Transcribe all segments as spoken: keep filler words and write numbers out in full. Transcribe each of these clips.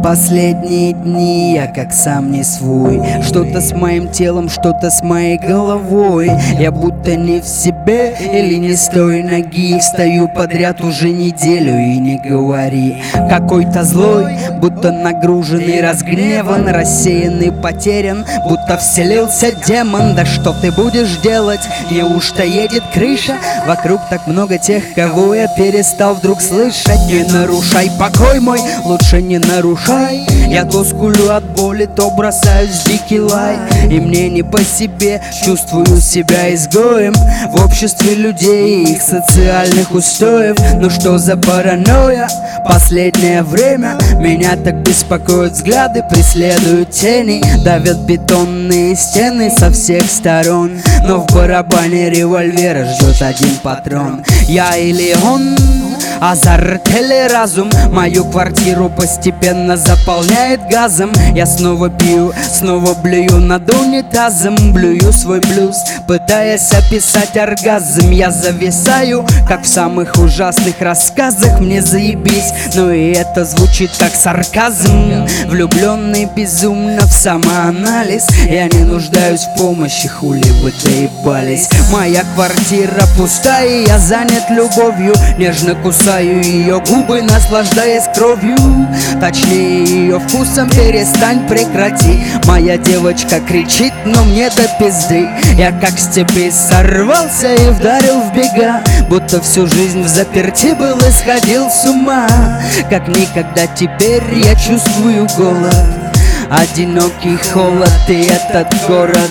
Последние дни я как сам не свой. Что-то с моим телом, что-то с моей головой. Я будто не в себе или не с той ноги. Встаю подряд уже неделю и не говори. Какой-то злой, будто нагруженный, разгневан, рассеянный, потерян, будто вселился демон. Да что ты будешь делать? Неужто едет крыша? Вокруг так много тех, кого я перестал вдруг слышать. Не нарушай покой мой, лучше не нарушай. Я то скулю от боли, то бросаюсь в дикий лай. И мне не по себе, чувствую себя изгоем в обществе людей и их социальных устоев. Ну что за паранойя? Последнее время меня так беспокоят взгляды, преследуют тени, давят бетонные стены со всех сторон. Но в барабане револьвера ждет один патрон. Я или он, азарт или разум, мою квартиру постепенно заполняет газом. Я снова пью, снова блюю над унитазом, блюю свой блюз, пытаясь описать оргазм. Я зависаю, как в самых ужасных рассказах. Мне заебись, но и это звучит как сарказм. Влюбленный безумно в самоанализ. Я не нуждаюсь в помощи, хули вы доебались. Моя квартира пустая, я занят любовью. Нежно кусаю ее губы, наслаждаясь кровью, точнее ее вкусом. Перестань, прекрати. Моя девочка кричит, но мне до пизды. Я как с цепи сорвался и вдарил в бега, будто всю жизнь в заперти был и сходил с ума. Как никогда теперь я чувствую голод, одинокий холод и этот город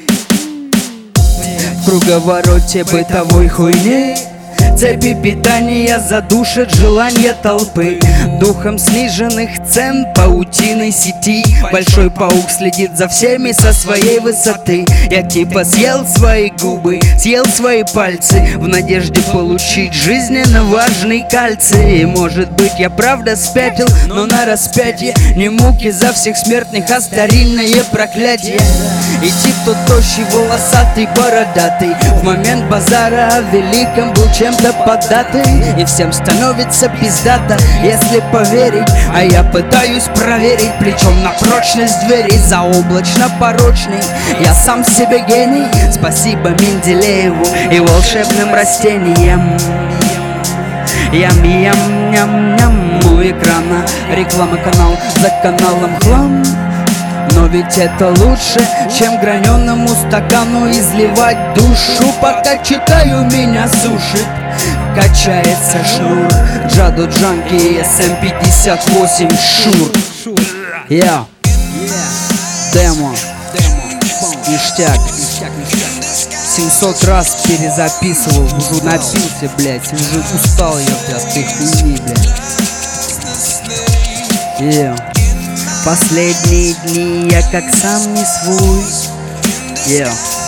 в круговороте бытовой хуйни. Цепи питания задушат желание толпы, духом сниженных цен, паутиной сети. Большой паук следит за всеми со своей высоты. Я типа съел свои губы, съел свои пальцы, в надежде получить жизненно важный кальций. И может быть я правда спятил, но на распятие не муки за всех смертных, а старинное проклятие. И тип тот тощий, волосатый, бородатый, в момент базара о великом был чем-то поддатый. И всем становится пиздато, если поверить. А я пытаюсь проверить плечом на прочность двери. Заоблачно порочный, я сам себе гений. Спасибо Менделееву и волшебным растениям. Ям-ям-ням-ням. У экрана реклама, канал за каналом хлам. Но ведь это лучше, чем граненому стакану изливать душу. Пока читаю, меня сушит, качается шнур. Джаду Джанки эс эм пятьдесят восемь Шур. Я Демо, ништяк. семьсот раз перезаписывал, уже напился, блять, уже устал я от этой хуйни, блять. Yeah. Последние дни я как сам не свой. Yeah.